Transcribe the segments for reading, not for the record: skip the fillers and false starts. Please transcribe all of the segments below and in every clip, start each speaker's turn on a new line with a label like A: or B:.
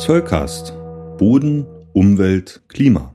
A: Zollcast. Boden, Umwelt, Klima.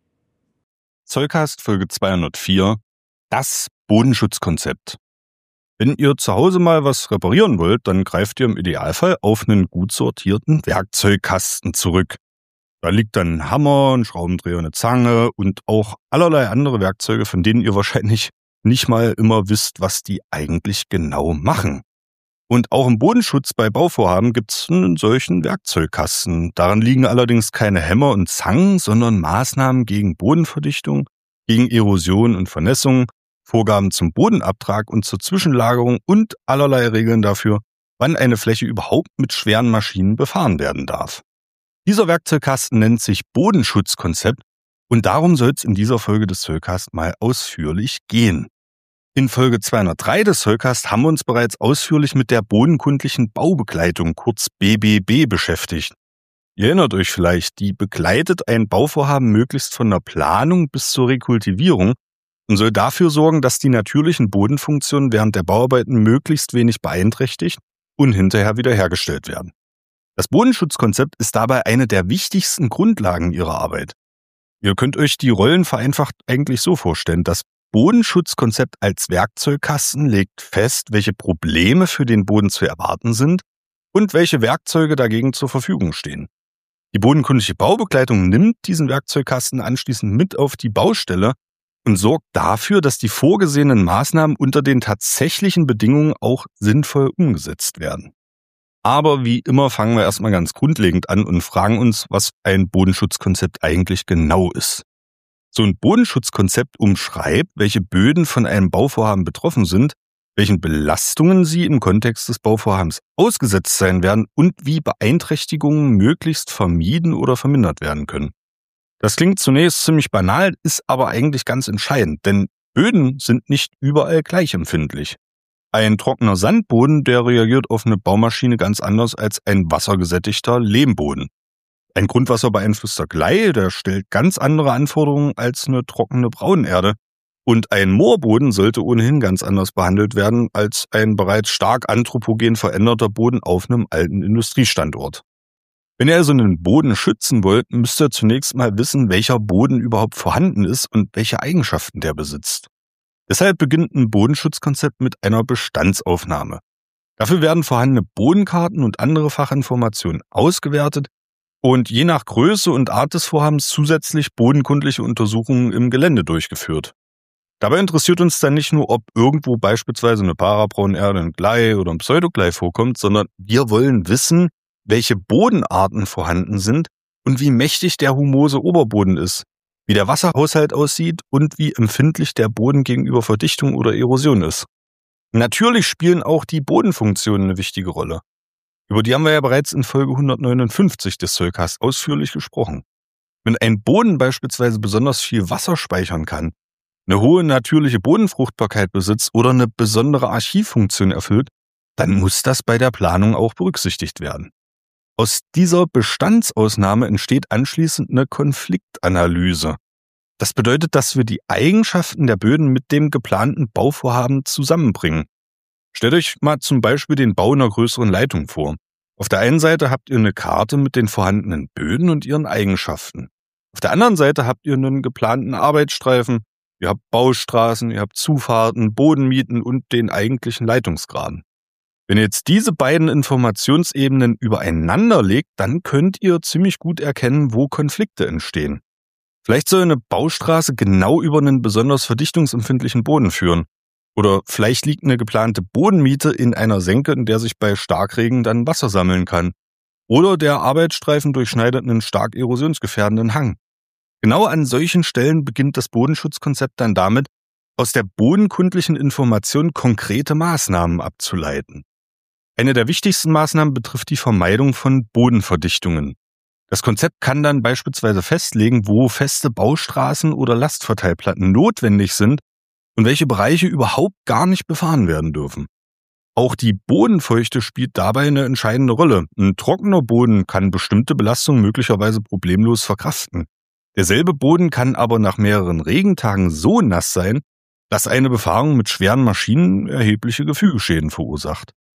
B: Zollcast Folge 204. Das Bodenschutzkonzept. Wenn ihr zu Hause mal was reparieren wollt, dann greift ihr im Idealfall auf einen gut sortierten Werkzeugkasten zurück. Da liegt dann ein Hammer, ein Schraubendreher, eine Zange und auch allerlei andere Werkzeuge, von denen ihr wahrscheinlich nicht mal immer wisst, was die eigentlich genau machen. Und auch im Bodenschutz bei Bauvorhaben gibt es einen solchen Werkzeugkasten. Daran liegen allerdings keine Hämmer und Zangen, sondern Maßnahmen gegen Bodenverdichtung, gegen Erosion und Vernässung, Vorgaben zum Bodenabtrag und zur Zwischenlagerung und allerlei Regeln dafür, wann eine Fläche überhaupt mit schweren Maschinen befahren werden darf. Dieser Werkzeugkasten nennt sich Bodenschutzkonzept und darum soll es in dieser Folge des Zollcast mal ausführlich gehen. In Folge 203 des Zollcast haben wir uns bereits ausführlich mit der bodenkundlichen Baubegleitung, kurz BBB, beschäftigt. Ihr erinnert euch vielleicht, die begleitet ein Bauvorhaben möglichst von der Planung bis zur Rekultivierung und soll dafür sorgen, dass die natürlichen Bodenfunktionen während der Bauarbeiten möglichst wenig beeinträchtigt und hinterher wiederhergestellt werden. Das Bodenschutzkonzept ist dabei eine der wichtigsten Grundlagen ihrer Arbeit. Ihr könnt euch die Rollen vereinfacht eigentlich so vorstellen. Das Bodenschutzkonzept als Werkzeugkasten legt fest, welche Probleme für den Boden zu erwarten sind und welche Werkzeuge dagegen zur Verfügung stehen. Die bodenkundliche Baubegleitung nimmt diesen Werkzeugkasten anschließend mit auf die Baustelle und sorgt dafür, dass die vorgesehenen Maßnahmen unter den tatsächlichen Bedingungen auch sinnvoll umgesetzt werden. Aber wie immer fangen wir erstmal ganz grundlegend an und fragen uns, was ein Bodenschutzkonzept eigentlich genau ist. So ein Bodenschutzkonzept umschreibt, welche Böden von einem Bauvorhaben betroffen sind, welchen Belastungen sie im Kontext des Bauvorhabens ausgesetzt sein werden und wie Beeinträchtigungen möglichst vermieden oder vermindert werden können. Das klingt zunächst ziemlich banal, ist aber eigentlich ganz entscheidend, denn Böden sind nicht überall gleich empfindlich. Ein trockener Sandboden, der reagiert auf eine Baumaschine ganz anders als ein wassergesättigter Lehmboden. Ein grundwasserbeeinflusster Glei, der stellt ganz andere Anforderungen als eine trockene Braunerde. Und ein Moorboden sollte ohnehin ganz anders behandelt werden als ein bereits stark anthropogen veränderter Boden auf einem alten Industriestandort. Wenn ihr also einen Boden schützen wollt, müsst ihr zunächst mal wissen, welcher Boden überhaupt vorhanden ist und welche Eigenschaften der besitzt. Deshalb beginnt ein Bodenschutzkonzept mit einer Bestandsaufnahme. Dafür werden vorhandene Bodenkarten und andere Fachinformationen ausgewertet und je nach Größe und Art des Vorhabens zusätzlich bodenkundliche Untersuchungen im Gelände durchgeführt. Dabei interessiert uns dann nicht nur, ob irgendwo beispielsweise eine Parabraunerde, ein Glei oder ein Pseudoglei vorkommt, sondern wir wollen wissen, welche Bodenarten vorhanden sind und wie mächtig der humose Oberboden ist, wie der Wasserhaushalt aussieht und wie empfindlich der Boden gegenüber Verdichtung oder Erosion ist. Natürlich spielen auch die Bodenfunktionen eine wichtige Rolle. Über die haben wir ja bereits in Folge 159 des Zollcasts ausführlich gesprochen. Wenn ein Boden beispielsweise besonders viel Wasser speichern kann, eine hohe natürliche Bodenfruchtbarkeit besitzt oder eine besondere Archivfunktion erfüllt, dann muss das bei der Planung auch berücksichtigt werden. Aus dieser Bestandsausnahme entsteht anschließend eine Konfliktanalyse. Das bedeutet, dass wir die Eigenschaften der Böden mit dem geplanten Bauvorhaben zusammenbringen. Stellt euch mal zum Beispiel den Bau einer größeren Leitung vor. Auf der einen Seite habt ihr eine Karte mit den vorhandenen Böden und ihren Eigenschaften. Auf der anderen Seite habt ihr einen geplanten Arbeitsstreifen, ihr habt Baustraßen, ihr habt Zufahrten, Bodenmieten und den eigentlichen Leitungsgraben. Wenn ihr jetzt diese beiden Informationsebenen übereinander legt, dann könnt ihr ziemlich gut erkennen, wo Konflikte entstehen. Vielleicht soll eine Baustraße genau über einen besonders verdichtungsempfindlichen Boden führen. Oder vielleicht liegt eine geplante Bodenmiete in einer Senke, in der sich bei Starkregen dann Wasser sammeln kann. Oder der Arbeitsstreifen durchschneidet einen stark erosionsgefährdenden Hang. Genau an solchen Stellen beginnt das Bodenschutzkonzept dann damit, aus der bodenkundlichen Information konkrete Maßnahmen abzuleiten. Eine der wichtigsten Maßnahmen betrifft die Vermeidung von Bodenverdichtungen. Das Konzept kann dann beispielsweise festlegen, wo feste Baustraßen oder Lastverteilplatten notwendig sind und welche Bereiche überhaupt gar nicht befahren werden dürfen. Auch die Bodenfeuchte spielt dabei eine entscheidende Rolle. Ein trockener Boden kann bestimmte Belastungen möglicherweise problemlos verkraften. Derselbe Boden kann aber nach mehreren Regentagen so nass sein, dass eine Befahrung mit schweren Maschinen erhebliche Gefügeschäden verursacht.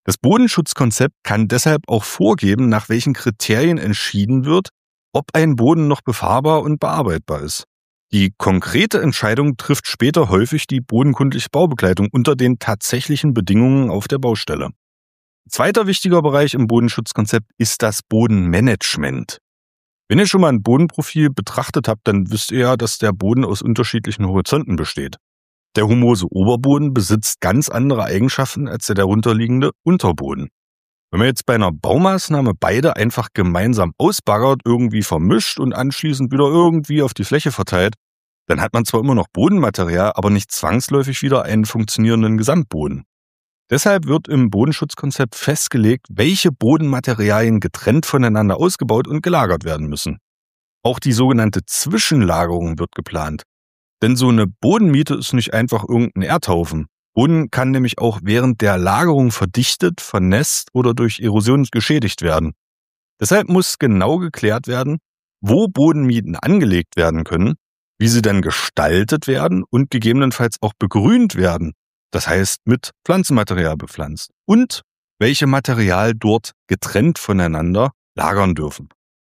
B: Das Bodenschutzkonzept kann deshalb auch vorgeben, nach welchen Kriterien entschieden wird, ob ein Boden noch befahrbar und bearbeitbar ist. Die konkrete Entscheidung trifft später häufig die bodenkundliche Baubegleitung unter den tatsächlichen Bedingungen auf der Baustelle. Zweiter wichtiger Bereich im Bodenschutzkonzept ist das Bodenmanagement. Wenn ihr schon mal ein Bodenprofil betrachtet habt, dann wisst ihr ja, dass der Boden aus unterschiedlichen Horizonten besteht. Der humose Oberboden besitzt ganz andere Eigenschaften als der darunterliegende Unterboden. Wenn man jetzt bei einer Baumaßnahme beide einfach gemeinsam ausbaggert, irgendwie vermischt und anschließend wieder irgendwie auf die Fläche verteilt, dann hat man zwar immer noch Bodenmaterial, aber nicht zwangsläufig wieder einen funktionierenden Gesamtboden. Deshalb wird im Bodenschutzkonzept festgelegt, welche Bodenmaterialien getrennt voneinander ausgebaut und gelagert werden müssen. Auch die sogenannte Zwischenlagerung wird geplant. Denn so eine Bodenmiete ist nicht einfach irgendein Erdhaufen. Boden kann nämlich auch während der Lagerung verdichtet, vernässt oder durch Erosion geschädigt werden. Deshalb muss genau geklärt werden, wo Bodenmieten angelegt werden können, wie sie dann gestaltet werden und gegebenenfalls auch begrünt werden, das heißt mit Pflanzenmaterial bepflanzt, und welche Material dort getrennt voneinander lagern dürfen.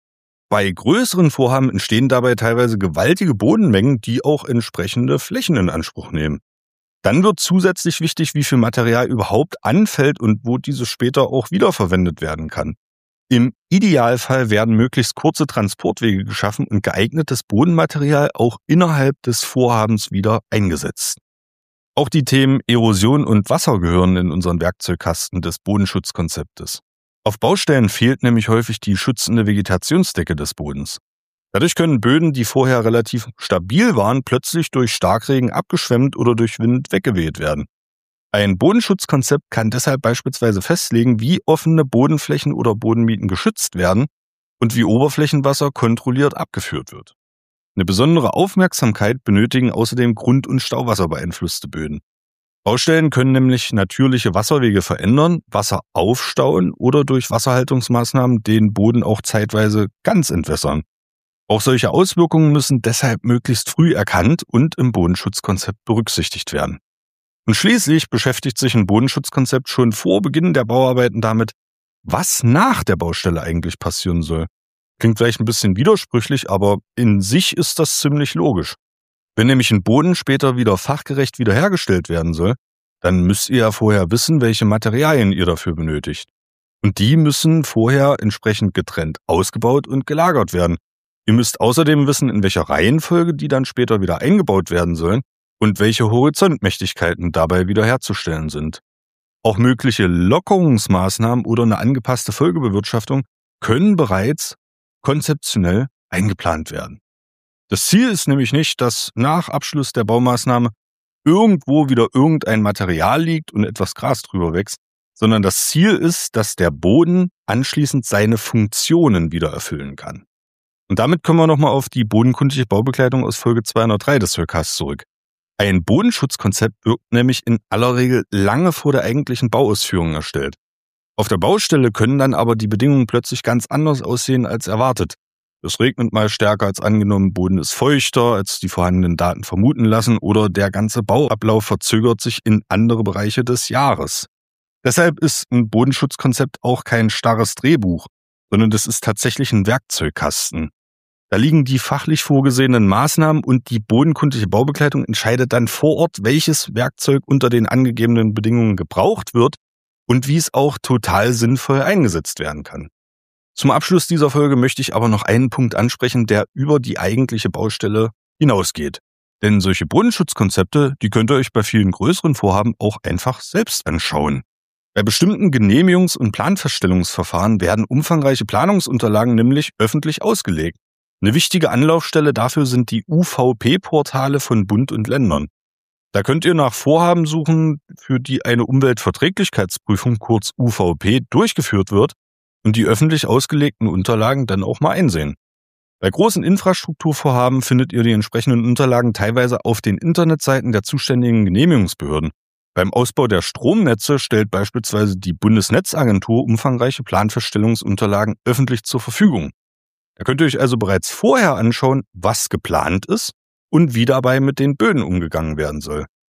B: Bei größeren Vorhaben entstehen dabei teilweise gewaltige Bodenmengen, die auch entsprechende Flächen in Anspruch nehmen. Dann wird zusätzlich wichtig, wie viel Material überhaupt anfällt und wo dieses später auch wiederverwendet werden kann. Im Idealfall werden möglichst kurze Transportwege geschaffen und geeignetes Bodenmaterial auch innerhalb des Vorhabens wieder eingesetzt. Auch die Themen Erosion und Wasser gehören in unseren Werkzeugkasten des Bodenschutzkonzeptes. Auf Baustellen fehlt nämlich häufig die schützende Vegetationsdecke des Bodens. Dadurch können Böden, die vorher relativ stabil waren, plötzlich durch Starkregen abgeschwemmt oder durch Wind weggeweht werden. Ein Bodenschutzkonzept kann deshalb beispielsweise festlegen, wie offene Bodenflächen oder Bodenmieten geschützt werden und wie Oberflächenwasser kontrolliert abgeführt wird. Eine besondere Aufmerksamkeit benötigen außerdem Grund- und Stauwasserbeeinflusste Böden. Baustellen können nämlich natürliche Wasserwege verändern, Wasser aufstauen oder durch Wasserhaltungsmaßnahmen den Boden auch zeitweise ganz entwässern. Auch solche Auswirkungen müssen deshalb möglichst früh erkannt und im Bodenschutzkonzept berücksichtigt werden. Und schließlich beschäftigt sich ein Bodenschutzkonzept schon vor Beginn der Bauarbeiten damit, was nach der Baustelle eigentlich passieren soll. Klingt vielleicht ein bisschen widersprüchlich, aber in sich ist das ziemlich logisch. Wenn nämlich ein Boden später wieder fachgerecht wiederhergestellt werden soll, dann müsst ihr ja vorher wissen, welche Materialien ihr dafür benötigt. Und die müssen vorher entsprechend getrennt ausgebaut und gelagert werden. Ihr müsst außerdem wissen, in welcher Reihenfolge die dann später wieder eingebaut werden sollen und welche Horizontmächtigkeiten dabei wiederherzustellen sind. Auch mögliche Lockerungsmaßnahmen oder eine angepasste Folgebewirtschaftung können bereits konzeptionell eingeplant werden. Das Ziel ist nämlich nicht, dass nach Abschluss der Baumaßnahme irgendwo wieder irgendein Material liegt und etwas Gras drüber wächst, sondern das Ziel ist, dass der Boden anschließend seine Funktionen wieder erfüllen kann. Und damit kommen wir nochmal auf die bodenkundliche Baubegleitung aus Folge 203 des Hörcasts zurück. Ein Bodenschutzkonzept wird nämlich in aller Regel lange vor der eigentlichen Bauausführung erstellt. Auf der Baustelle können dann aber die Bedingungen plötzlich ganz anders aussehen als erwartet. Es regnet mal stärker als angenommen, Boden ist feuchter, als die vorhandenen Daten vermuten lassen, oder der ganze Bauablauf verzögert sich in andere Bereiche des Jahres. Deshalb ist ein Bodenschutzkonzept auch kein starres Drehbuch, sondern das ist tatsächlich ein Werkzeugkasten. Da liegen die fachlich vorgesehenen Maßnahmen und die bodenkundliche Baubegleitung entscheidet dann vor Ort, welches Werkzeug unter den angegebenen Bedingungen gebraucht wird und wie es auch total sinnvoll eingesetzt werden kann. Zum Abschluss dieser Folge möchte ich aber noch einen Punkt ansprechen, der über die eigentliche Baustelle hinausgeht. Denn solche Bodenschutzkonzepte, die könnt ihr euch bei vielen größeren Vorhaben auch einfach selbst anschauen. Bei bestimmten Genehmigungs- und Planfeststellungsverfahren werden umfangreiche Planungsunterlagen nämlich öffentlich ausgelegt. Eine wichtige Anlaufstelle dafür sind die UVP-Portale von Bund und Ländern. Da könnt ihr nach Vorhaben suchen, für die eine Umweltverträglichkeitsprüfung, kurz UVP, durchgeführt wird und die öffentlich ausgelegten Unterlagen dann auch mal einsehen. Bei großen Infrastrukturvorhaben findet ihr die entsprechenden Unterlagen teilweise auf den Internetseiten der zuständigen Genehmigungsbehörden. Beim Ausbau der Stromnetze stellt beispielsweise die Bundesnetzagentur umfangreiche Planfeststellungsunterlagen öffentlich zur Verfügung. Da könnt ihr euch also bereits vorher anschauen, was geplant ist und wie dabei mit den Böden umgegangen werden soll.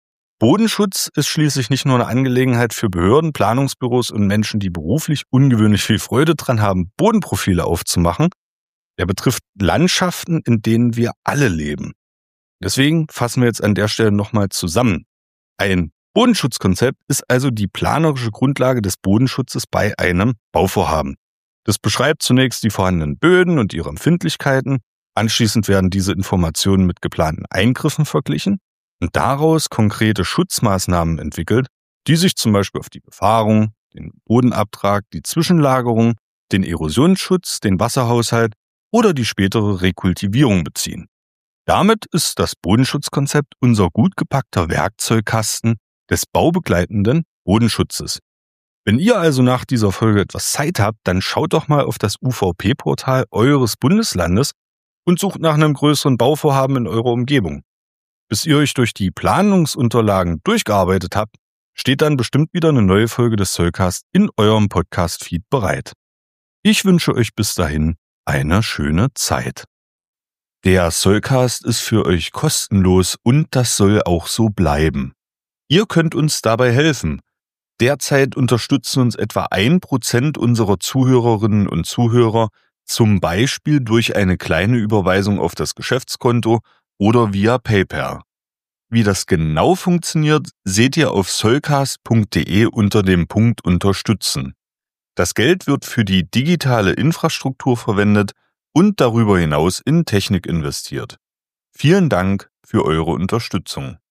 B: Bodenschutz ist schließlich nicht nur eine Angelegenheit für Behörden, Planungsbüros und Menschen, die beruflich ungewöhnlich viel Freude dran haben, Bodenprofile aufzumachen. Er betrifft Landschaften, in denen wir alle leben. Deswegen fassen wir jetzt an der Stelle nochmal zusammen. Ein Bodenschutzkonzept ist also die planerische Grundlage des Bodenschutzes bei einem Bauvorhaben. Das beschreibt zunächst die vorhandenen Böden und ihre Empfindlichkeiten. Anschließend werden diese Informationen mit geplanten Eingriffen verglichen und daraus konkrete Schutzmaßnahmen entwickelt, die sich zum Beispiel auf die Befahrung, den Bodenabtrag, die Zwischenlagerung, den Erosionsschutz, den Wasserhaushalt oder die spätere Rekultivierung beziehen. Damit ist das Bodenschutzkonzept unser gut gepackter Werkzeugkasten des baubegleitenden Bodenschutzes. Wenn ihr also nach dieser Folge etwas Zeit habt, dann schaut doch mal auf das UVP-Portal eures Bundeslandes und sucht nach einem größeren Bauvorhaben in eurer Umgebung. Bis ihr euch durch die Planungsunterlagen durchgearbeitet habt, steht dann bestimmt wieder eine neue Folge des Soilcast in eurem Podcast-Feed bereit. Ich wünsche euch bis dahin eine schöne Zeit. Der Soilcast ist für euch kostenlos und das soll auch so bleiben. Ihr könnt uns dabei helfen. Derzeit unterstützen uns etwa 1% unserer Zuhörerinnen und Zuhörer, zum Beispiel durch eine kleine Überweisung auf das Geschäftskonto oder via PayPal. Wie das genau funktioniert, seht ihr auf soilcast.de unter dem Punkt Unterstützen. Das Geld wird für die digitale Infrastruktur verwendet und darüber hinaus in Technik investiert. Vielen Dank für eure Unterstützung.